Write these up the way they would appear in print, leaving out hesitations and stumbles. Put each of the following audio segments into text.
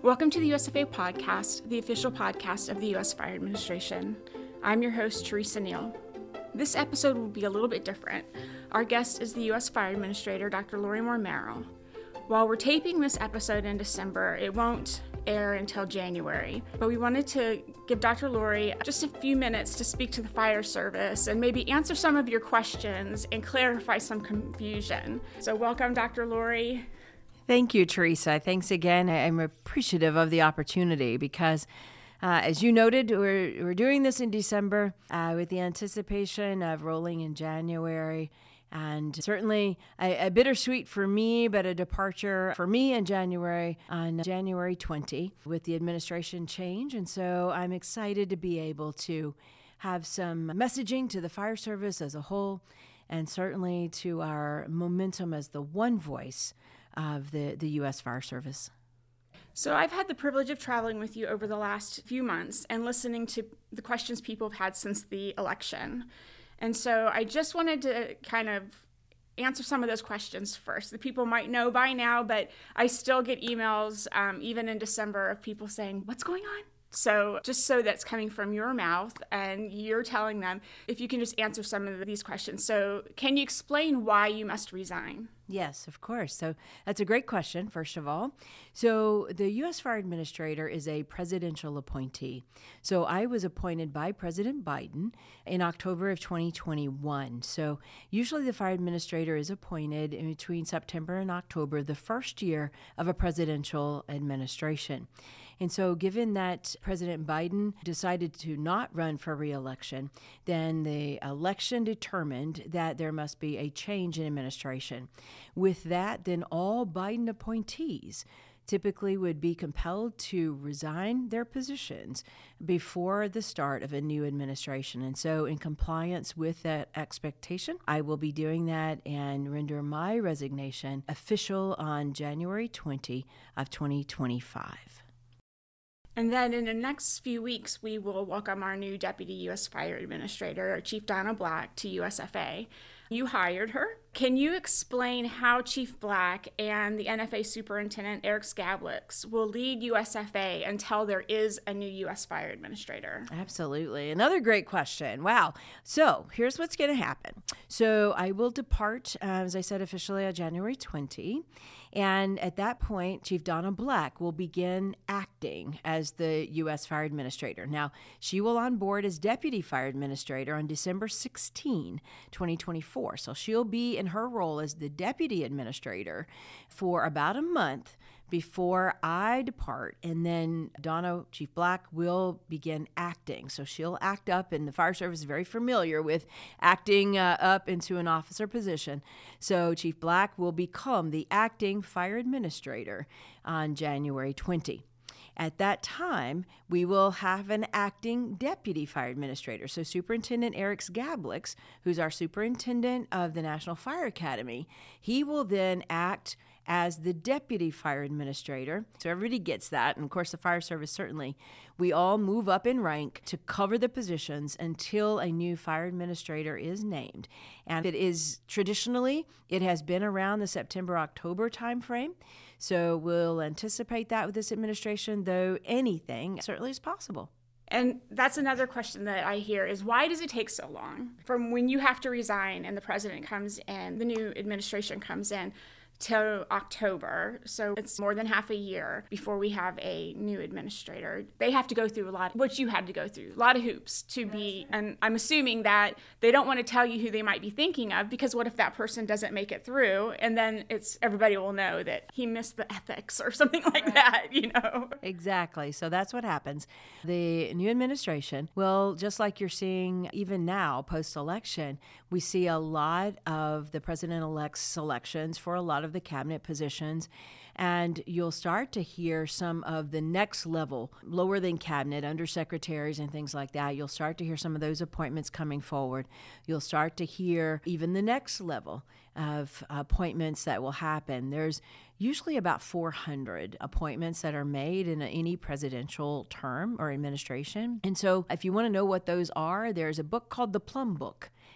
Welcome to the USFA podcast, the official podcast of the U.S. Fire Administration. I'm your host, Teresa Neal. This episode will be a little bit different. Our guest is the U.S. Fire Administrator, Dr. Lori Moore Merrill. While we're taping this episode in December, it won't air until January, but we wanted to give Dr. Lori just a few minutes to speak to the fire service and maybe answer some of your questions and clarify some confusion. So welcome, Dr. Lori. Thank you, Teresa. Thanks again. I'm appreciative of the opportunity because, as you noted, we're doing this in December with the anticipation of rolling in January. And certainly a bittersweet for me, but a departure for me in January on January 20 with the administration change. And so I'm excited to be able to have some messaging to the fire service as a whole, and certainly to our momentum as the one voice of the U.S. Fire Service. So I've had the privilege of traveling with you over the last few months and listening to the questions people have had since the election. And so I just wanted to kind of answer some of those questions first. The people might know by now, but I still get emails, even in December, of people saying, "What's going on?" So just so that's coming from your mouth and you're telling them, if you can just answer some of these questions. So can you explain why you must resign? Yes, of course. So that's a great question, first of all. So the U.S. Fire Administrator is a presidential appointee. So I was appointed by President Biden in October of 2021. So usually the Fire Administrator is appointed in between September and October, the first year of a presidential administration. And so given that President Biden decided to not run for re-election, then the election determined that there must be a change in administration. With that, then all Biden appointees typically would be compelled to resign their positions before the start of a new administration. And so in compliance with that expectation, I will be doing that and render my resignation official on January 20 of 2025. And then in the next few weeks, we will welcome our new Deputy U.S. Fire Administrator, Chief Donna Black, to USFA. You hired her. Can you explain how Chief Black and the NFA Superintendent, Eric Skablix, will lead USFA until there is a new U.S. Fire Administrator? Absolutely. Another great question. Wow. So here's what's going to happen. So I will depart, as I said, officially on January 20. And at that point, Chief Donna Black will begin acting as the U.S. Fire Administrator. Now, she will onboard as Deputy Fire Administrator on December 16, 2024. So she'll be in her role as the Deputy Administrator for about a month before I depart, and then Donna, Chief Black, will begin acting. So she'll act up, and the fire service is very familiar with acting up into an officer position. So Chief Black will become the acting fire administrator on January 20. At that time, we will have an acting deputy fire administrator. So Superintendent Eric Skablix, who's our superintendent of the National Fire Academy, he will then act as the deputy fire administrator. So everybody gets that. And of course, the fire service, certainly, we all move up in rank to cover the positions until a new fire administrator is named. And it has been around the September-October timeframe. So we'll anticipate that with this administration, though anything certainly is possible. And that's another question that I hear is, why does it take so long from when you have to resign and the president comes in, the new administration comes in, till October? So it's more than half a year before we have a new administrator. They have to go through a lot, what you had to go through, a lot of hoops to be, and I'm assuming that they don't want to tell you who they might be thinking of, because what if that person doesn't make it through, and then everybody will know that he missed the ethics or something like that, Exactly. So that's what happens. The new administration will, just like you're seeing even now, post-election, we see a lot of the president-elect's selections for a lot of the cabinet positions, and you'll start to hear some of the next level, lower than cabinet, undersecretaries and things like that. You'll start to hear some of those appointments coming forward. You'll start to hear even the next level of appointments that will happen. There's usually about 400 appointments that are made in any presidential term or administration. And so if you want to know what those are, there's a book called The Plum Book.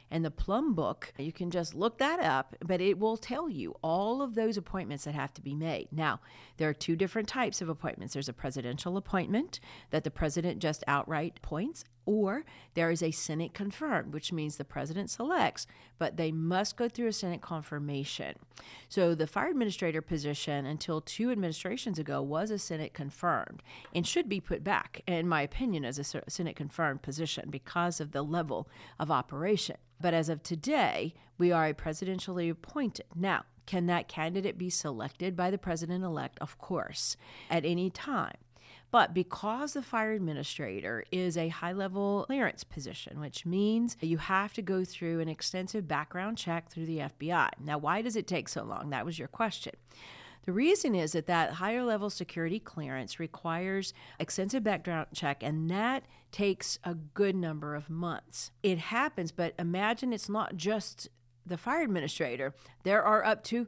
And the Plum Book, you can just look that up, but it will tell you all of those appointments that have to be made. Now, there are two different types of appointments. There's a presidential appointment that the president just outright appoints, or there is a Senate confirmed, which means the president selects, but they must go through a Senate confirmation. So the fire administrator position until 2 administrations ago was a Senate confirmed and should be put back, in my opinion, as a Senate confirmed position because of the level of operation. But as of today, we are a presidentially appointed. Now, can that candidate be selected by the president-elect? Of course, at any time. But because the fire administrator is a high-level clearance position, which means you have to go through an extensive background check through the FBI. Now, why does it take so long? That was your question. The reason is that higher-level security clearance requires extensive background check, and that takes a good number of months. It happens, but imagine it's not just the fire administrator. There are up to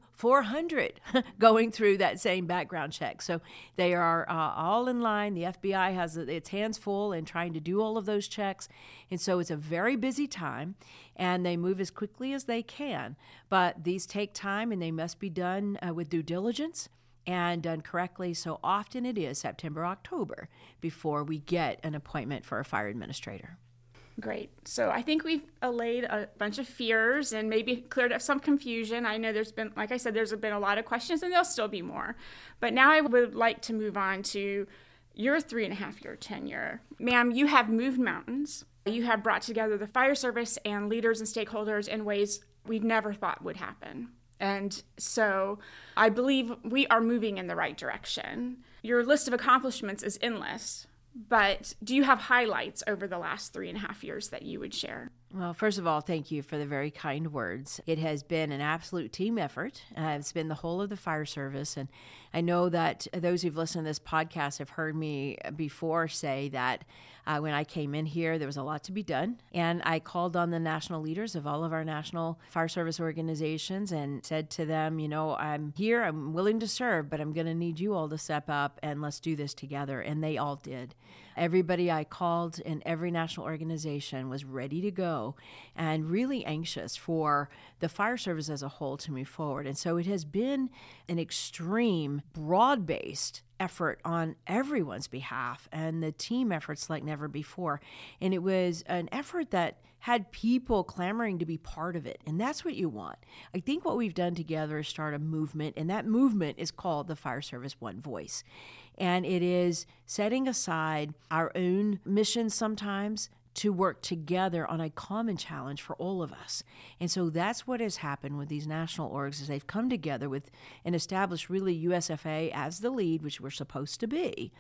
400 going through that same background check. So they are all in line. The FBI has its hands full in trying to do all of those checks. And so it's a very busy time, and they move as quickly as they can. But these take time, and they must be done with due diligence and done correctly. So often it is September, October before we get an appointment for a fire administrator. Great. So I think we've allayed a bunch of fears and maybe cleared up some confusion. I know there's been, like I said, there's been a lot of questions, and there'll still be more. But now I would like to move on to your 3.5-year tenure. Ma'am, you have moved mountains. You have brought together the fire service and leaders and stakeholders in ways we've never thought would happen. And so I believe we are moving in the right direction. Your list of accomplishments is endless. But do you have highlights over the last 3.5 years that you would share? Well, first of all, thank you for the very kind words. It has been an absolute team effort. It's been the whole of the fire service. And I know that those who've listened to this podcast have heard me before say that when I came in here, there was a lot to be done. And I called on the national leaders of all of our national fire service organizations and said to them, I'm here, I'm willing to serve, but I'm going to need you all to step up and let's do this together. And they all did. Everybody I called in every national organization was ready to go and really anxious for the fire service as a whole to move forward. And so it has been an extreme, broad-based effort on everyone's behalf, and the team efforts like never before. And it was an effort that had people clamoring to be part of it. And that's what you want. I think what we've done together is start a movement, and that movement is called the Fire Service One Voice. And it is setting aside our own missions sometimes to work together on a common challenge for all of us. And so that's what has happened with these national orgs, is they've come together with and established really USFA as the lead, which we're supposed to be.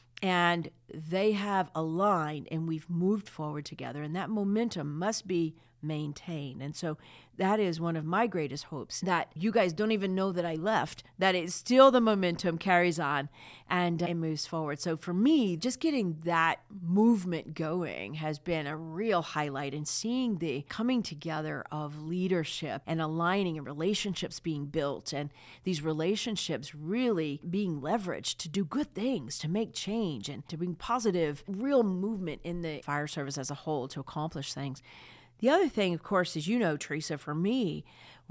And they have aligned, and we've moved forward together, and that momentum must be maintained. And so that is one of my greatest hopes, that you guys don't even know that I left, that it's still the momentum carries on and it moves forward. So for me, just getting that movement going has been a real highlight, and seeing the coming together of leadership and aligning and relationships being built, and these relationships really being leveraged to do good things, to make change, and to bring positive, real movement in the fire service as a whole to accomplish things. The other thing, of course, as you know, Teresa, for me,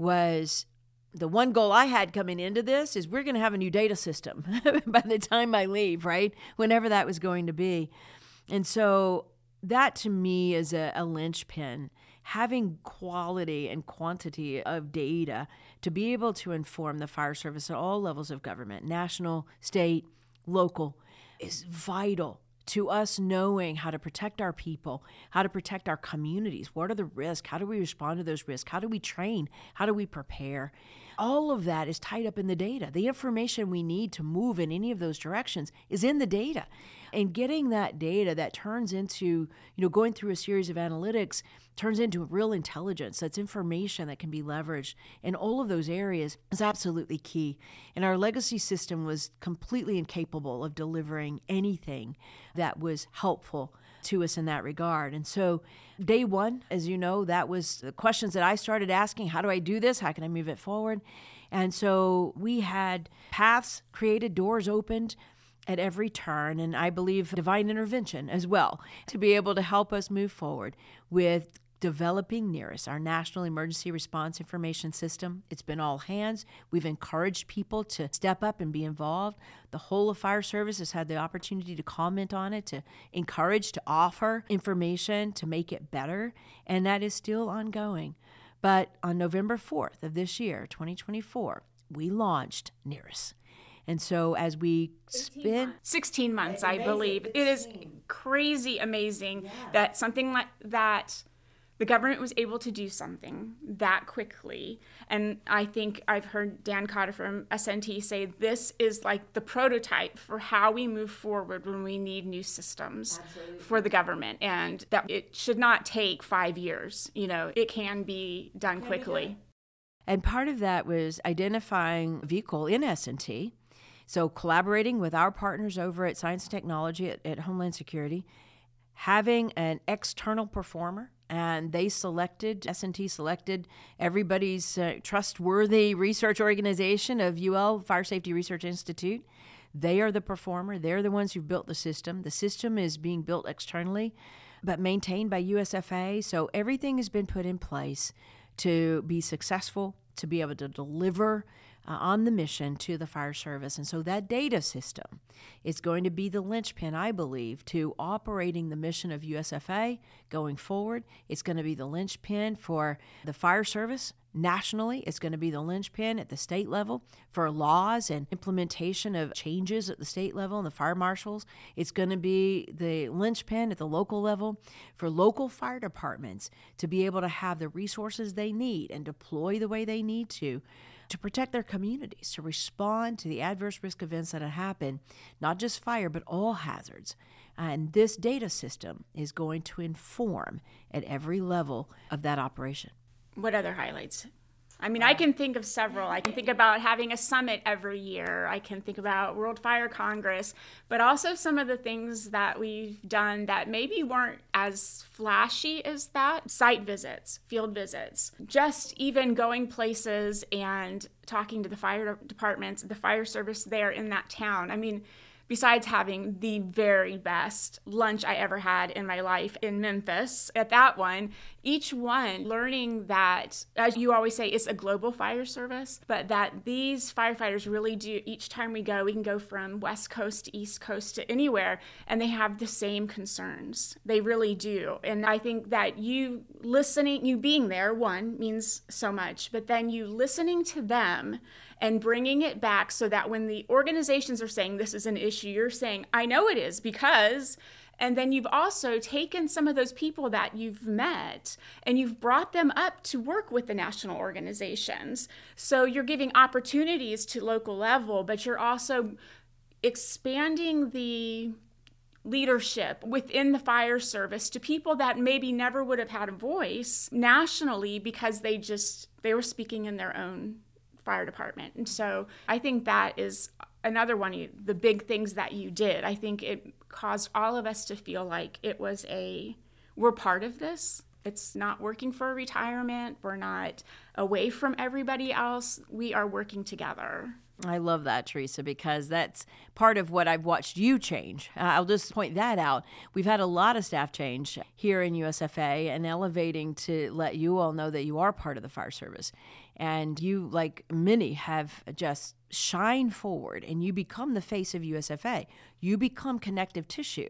was the one goal I had coming into this is we're going to have a new data system by the time I leave, right? Whenever that was going to be. And so that to me is a linchpin, having quality and quantity of data to be able to inform the fire service at all levels of government, national, state, local, is vital to us knowing how to protect our people, how to protect our communities. What are the risks? How do we respond to those risks? How do we train? How do we prepare? All of that is tied up in the data. The information we need to move in any of those directions is in the data. And getting that data that turns into, going through a series of analytics, turns into real intelligence. That's information that can be leveraged in all of those areas is absolutely key. And our legacy system was completely incapable of delivering anything that was helpful to us in that regard. And so day one, as you know, that was the questions that I started asking. How do I do this? How can I move it forward? And so we had paths created, doors opened at every turn, and I believe divine intervention as well, to be able to help us move forward with developing NERIS, our National Emergency Response Information System. It's been all hands. We've encouraged people to step up and be involved. The whole of fire service has had the opportunity to comment on it, to encourage, to offer information, to make it better, and that is still ongoing. But on November 4th of this year, 2024, we launched NERIS. And so as we spend 16 months, I believe. It is crazy amazing that something like that, the government was able to do something that quickly. And I think I've heard Dan Cotter from SNT say this is like the prototype for how we move forward when we need new systems for the government. And that it should not take 5 years. It can be done quickly. And part of that was identifying a vehicle in S&T. So collaborating with our partners over at Science and Technology at Homeland Security, having an external performer, and they selected, S&T selected everybody's trustworthy research organization of UL, Fire Safety Research Institute. They are the performer. They're the ones who built the system. The system is being built externally, but maintained by USFA. So everything has been put in place to be successful, to be able to deliver on the mission to the fire service. And so that data system is going to be the linchpin, I believe, to operating the mission of USFA going forward. It's going to be the linchpin for the fire service nationally. It's going to be the linchpin at the state level for laws and implementation of changes at the state level and the fire marshals. It's going to be the linchpin at the local level for local fire departments to be able to have the resources they need and deploy the way they need to protect their communities, to respond to the adverse risk events that happen, not just fire, but all hazards. And this data system is going to inform at every level of that operation. What other highlights? I mean, I can think of several. I can think about having a summit every year. I can think about World Fire Congress, but also some of the things that we've done that maybe weren't as flashy as that. Site visits, field visits, just even going places and talking to the fire departments, the fire service there in that town. I mean, besides having the very best lunch I ever had in my life in Memphis, at that one, each one learning that, as you always say, it's a global fire service, but that these firefighters really do, each time we can go from West Coast to East Coast to anywhere, and they have the same concerns. They really do. And I think that you being there, one, means so much, but then you listening to them and bringing it back so that when the organizations are saying this is an issue, you're saying, I know it is because, and then you've also taken some of those people that you've met and you've brought them up to work with the national organizations. So you're giving opportunities to local level, but you're also expanding the leadership within the fire service to people that maybe never would have had a voice nationally because they were speaking in their own fire department. And so I think that is another one of the big things that you did. I think it caused all of us to feel like we're part of this. It's not working for retirement. We're not away from everybody else. We are working together. I love that, Teresa, because that's part of what I've watched you change. I'll just point that out. We've had a lot of staff change here in USFA and elevating to let you all know that you are part of the fire service. And you, like many, have just shined forward and you become the face of USFA. You become connective tissue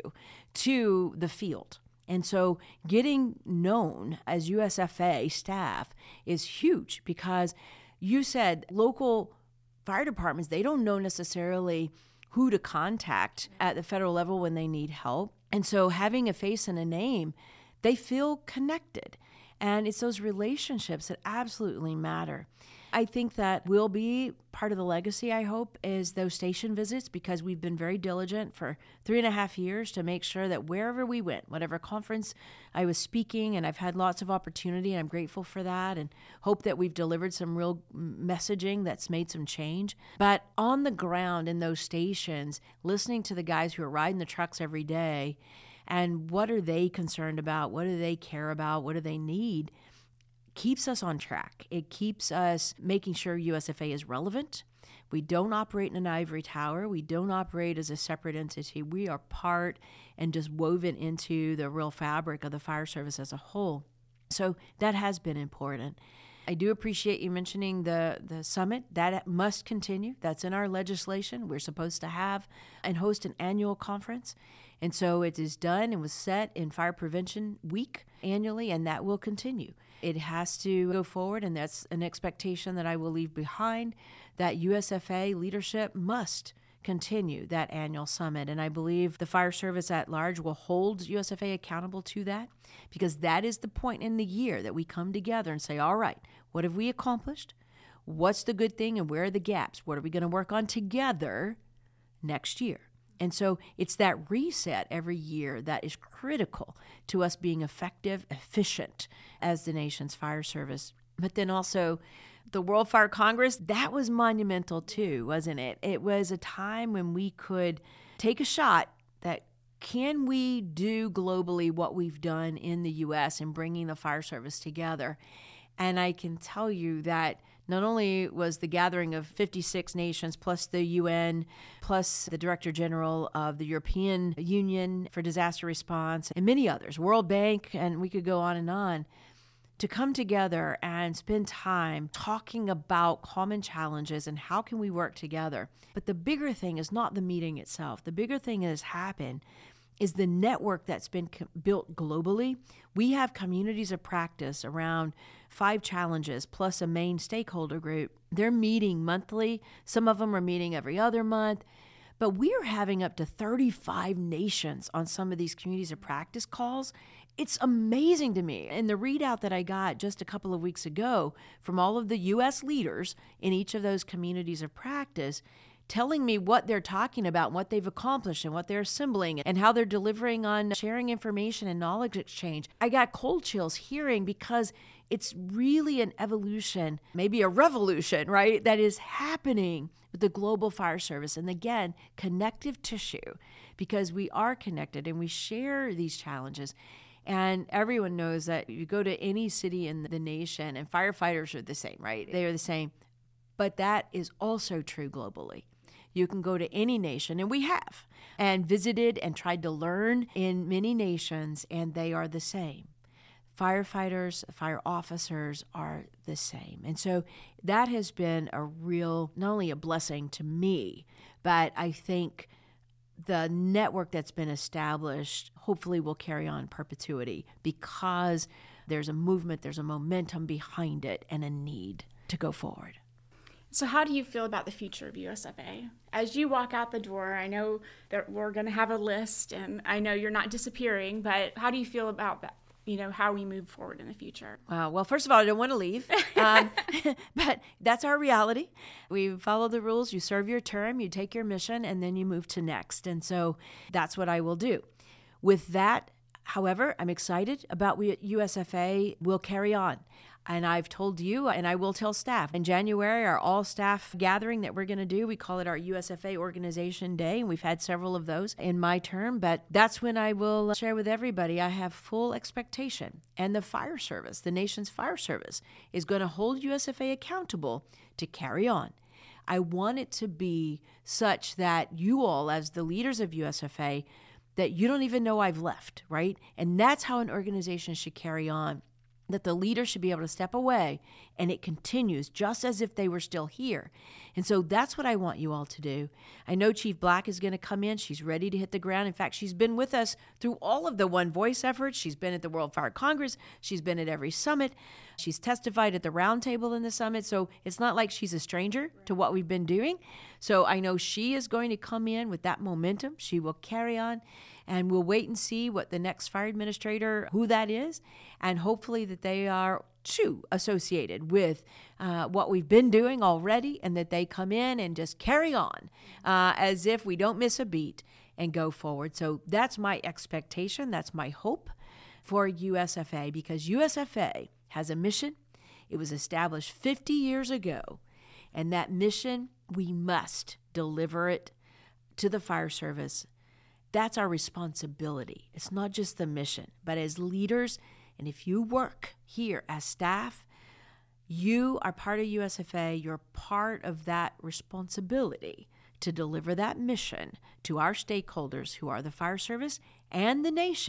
to the field. And so getting known as USFA staff is huge because you said local fire departments, they don't know necessarily who to contact at the federal level when they need help. And so having a face and a name, they feel connected. And it's those relationships that absolutely matter. I think that will be part of the legacy, I hope, is those station visits because we've been very diligent for 3.5 years to make sure that wherever we went, whatever conference I was speaking, and I've had lots of opportunity, and I'm grateful for that, and hope that we've delivered some real messaging that's made some change. But on the ground in those stations, listening to the guys who are riding the trucks every day, and what are they concerned about? What do they care about? What do they need? Keeps us on track. It keeps us making sure USFA is relevant. We don't operate in an ivory tower. We don't operate as a separate entity. We are part and just woven into the real fabric of the fire service as a whole. So that has been important. I do appreciate you mentioning the summit. That must continue. That's in our legislation. We're supposed to have and host an annual conference. And so it is done and was set in Fire Prevention Week annually, and that will continue. It has to go forward, and that's an expectation that I will leave behind, that USFA leadership must continue that annual summit. And I believe the fire service at large will hold USFA accountable to that, because that is the point in the year that we come together and say, all right, what have we accomplished? What's the good thing and where are the gaps? What are we going to work on together next year? And so it's that reset every year that is critical to us being effective, efficient as the nation's fire service. But then also the World Fire Congress, that was monumental too, wasn't it? It was a time when we could take a shot that can we do globally what we've done in the U.S. in bringing the fire service together? And I can tell you that not only was the gathering of 56 nations plus the UN, plus the Director General of the European Union for Disaster Response, and many others, World Bank, and we could go on, to come together and spend time talking about common challenges and how can we work together. But the bigger thing is not the meeting itself. The bigger thing that has happened is the network that's been built globally. We have communities of practice around 5 challenges plus a main stakeholder group. They're meeting monthly. Some of them are meeting every other month. But we are having up to 35 nations on some of these communities of practice calls. It's amazing to me. And the readout that I got just a couple of weeks ago from all of the U.S. leaders in each of those communities of practice telling me what they're talking about, what they've accomplished and what they're assembling and how they're delivering on sharing information and knowledge exchange. I got cold chills hearing, because it's really an evolution, maybe a revolution, right, that is happening with the global fire service. And again, connective tissue, because we are connected and we share these challenges. And everyone knows that you go to any city in the nation and firefighters are the same, right? They are the same. But that is also true globally. You can go to any nation, and we have, and visited and tried to learn in many nations, and they are the same. Firefighters, fire officers are the same. And so that has been a real, not only a blessing to me, but I think the network that's been established hopefully will carry on in perpetuity, because there's a movement, there's a momentum behind it, and a need to go forward. So how do you feel about the future of USFA? As you walk out the door, I know that we're going to have a list, and I know you're not disappearing, but how do you feel about that? How we move forward in the future. Well, first of all, I don't want to leave, but that's our reality. We follow the rules. You serve your term, you take your mission, and then you move to next. And so that's what I will do. With that, however, I'm excited about what USFA will carry on. And I've told you, and I will tell staff, in January, our all-staff gathering that we're going to do, we call it our USFA Organization Day, and we've had several of those in my term, but that's when I will share with everybody I have full expectation. And the fire service, the nation's fire service, is going to hold USFA accountable to carry on. I want it to be such that you all, as the leaders of USFA, that you don't even know I've left, right? And that's how an organization should carry on. That the leader should be able to step away and it continues just as if they were still here. And so that's what I want you all to do. I know Chief Black is going to come in. She's ready to hit the ground. In fact, she's been with us through all of the One Voice efforts. She's been at the World Fire Congress. She's been at every summit. She's testified at the roundtable in the summit. So it's not like she's a stranger to what we've been doing. So I know she is going to come in with that momentum. She will carry on. And we'll wait and see what the next fire administrator, who that is, and hopefully that they are too associated with what we've been doing already, and that they come in and just carry on as if we don't miss a beat and go forward. So that's my expectation. That's my hope for USFA, because USFA has a mission. It was established 50 years ago, and that mission, we must deliver it to the fire service. That's our responsibility. It's not just the mission, but as leaders, and if you work here as staff, you are part of USFA. You're part of that responsibility to deliver that mission to our stakeholders, who are the fire service and the nation,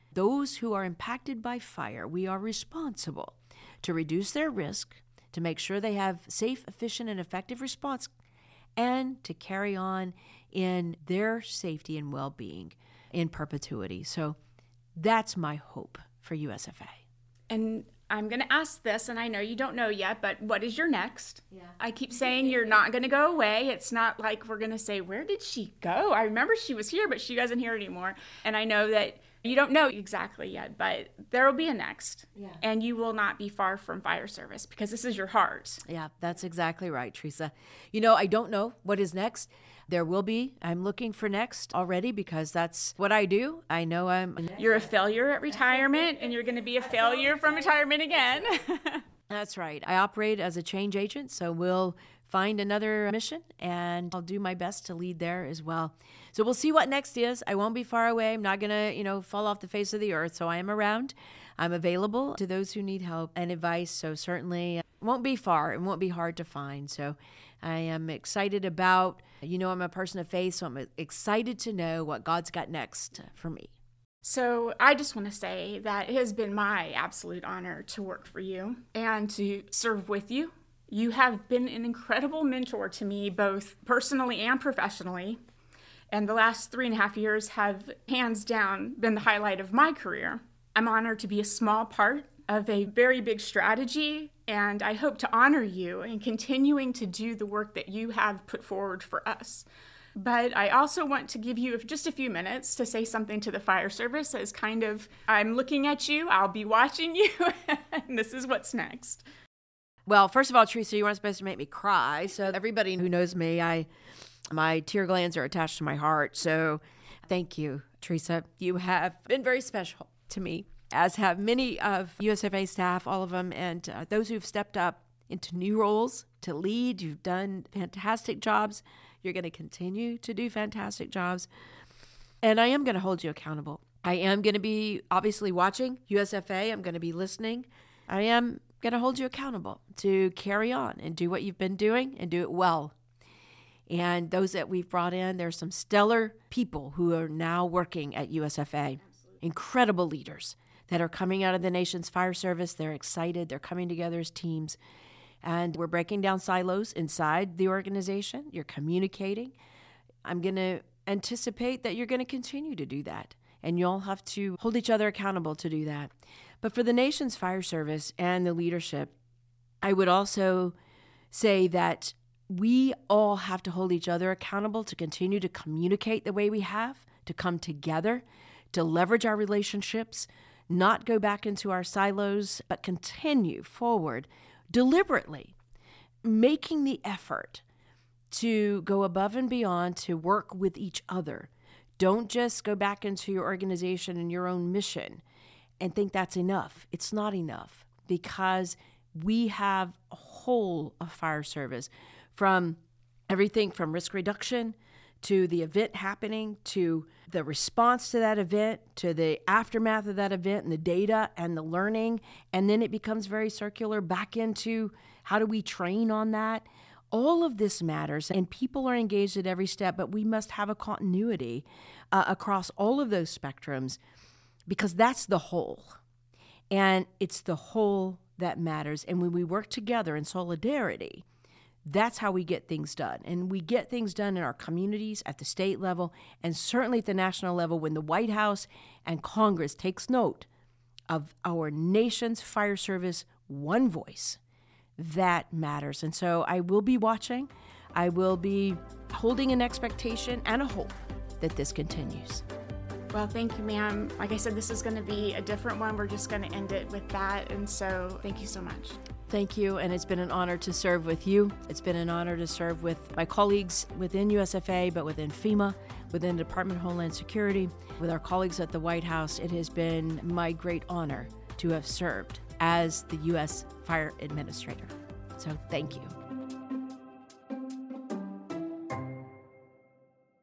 those who are impacted by fire, we are responsible to reduce their risk, to make sure they have safe, efficient, and effective response, and to carry on in their safety and well-being in perpetuity. So that's my hope for USFA. And I'm going to ask this, and I know you don't know yet, but what is your next? Yeah. I keep saying you're not going to go away. It's not like we're going to say, where did she go? I remember she was here, but she doesn't here anymore. And I know that you don't know exactly yet, but there will be a next. Yeah. And you will not be far from fire service because this is your heart. Yeah, that's exactly right, Teresa. You know, I don't know what is next. There will be. I'm looking for next already because that's what I do. I know You're a failure at retirement, and you're going to be a failure from retirement again. That's right. I operate as a change agent, so we'll find another mission, and I'll do my best to lead there as well. So we'll see what next is. I won't be far away. I'm not going to, fall off the face of the earth, so I am around. I'm available to those who need help and advice, so certainly won't be far. It won't be hard to find. So I am excited about, I'm a person of faith, so I'm excited to know what God's got next for me. So I just want to say that it has been my absolute honor to work for you and to serve with you. You have been an incredible mentor to me, both personally and professionally. And the last 3.5 years have hands down been the highlight of my career. I'm honored to be a small part of a very big strategy, and I hope to honor you in continuing to do the work that you have put forward for us. But I also want to give you just a few minutes to say something to the fire service as kind of, I'm looking at you, I'll be watching you, and this is what's next. Well, first of all, Teresa, you weren't supposed to make me cry. So everybody who knows me, my tear glands are attached to my heart. So thank you, Teresa. You have been very special to me, as have many of USFA staff, all of them, and those who've stepped up into new roles to lead. You've done fantastic jobs. You're going to continue to do fantastic jobs. And I am going to hold you accountable. I am going to be obviously watching USFA. I'm going to be listening. I am going to hold you accountable to carry on and do what you've been doing and do it well. And those that we've brought in, there's some stellar people who are now working at USFA. Absolutely. Incredible leaders that are coming out of the nation's fire service. They're excited. They're coming together as teams. And we're breaking down silos inside the organization. You're communicating. I'm going to anticipate that you're going to continue to do that. And you'll have to hold each other accountable to do that. But for the nation's fire service and the leadership, I would also say that we all have to hold each other accountable to continue to communicate the way we have, to come together, to leverage our relationships, not go back into our silos, but continue forward deliberately, making the effort to go above and beyond to work with each other. Don't just go back into your organization and your own mission and think that's enough. It's not enough, because we have a whole of fire service, from everything from risk reduction to the event happening, to the response to that event, to the aftermath of that event and the data and the learning. And then it becomes very circular back into how do we train on that? All of this matters, and people are engaged at every step, but we must have a continuity across all of those spectrums, because that's the whole. And it's the whole that matters. And when we work together in solidarity, that's how we get things done. And we get things done in our communities, at the state level, and certainly at the national level when the White House and Congress takes note of our nation's fire service, one voice. That matters. And so I will be watching. I will be holding an expectation and a hope that this continues. Well, thank you, ma'am. Like I said, this is going to be a different one. We're just going to end it with that. And so thank you so much. Thank you. And it's been an honor to serve with you. It's been an honor to serve with my colleagues within USFA, but within FEMA, within the Department of Homeland Security, with our colleagues at the White House. It has been my great honor to have served as the U.S. Fire Administrator. So thank you.